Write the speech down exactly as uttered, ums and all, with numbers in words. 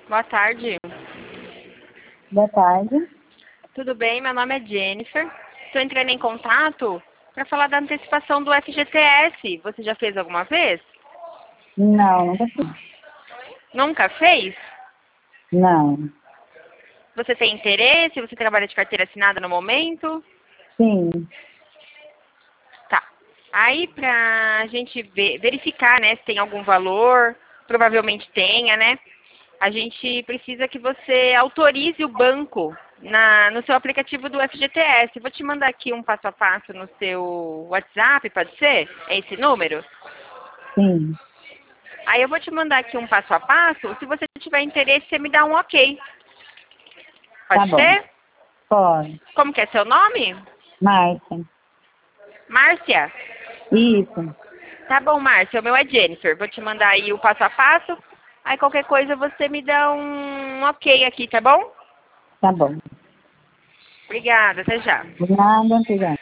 Boa tarde. Boa tarde. Tudo bem? Meu nome é Jennifer. Estou entrando em contato para falar da antecipação do F G T S. Você já fez alguma vez? Não, nunca fiz. Nunca fez? Não. Você tem interesse? Você trabalha de carteira assinada no momento? Sim. Tá. Aí, para a gente ver, verificar, né, se tem algum valor, provavelmente tenha, né? A gente precisa que você autorize o banco na, no seu aplicativo do F G T S. Vou te mandar aqui um passo a passo no seu WhatsApp, pode ser? É esse número? Sim. Aí eu vou te mandar aqui um passo a passo. Se você tiver interesse, você me dá um ok. Pode Tá bom. ser? Pode. Como que é seu nome? Márcia. Márcia? Isso. Tá bom, Márcia. O meu é Jennifer. Vou te mandar aí o passo a passo. Aí qualquer coisa você me dá um ok aqui, tá bom? Tá bom. Obrigada, até já. Nada, obrigada.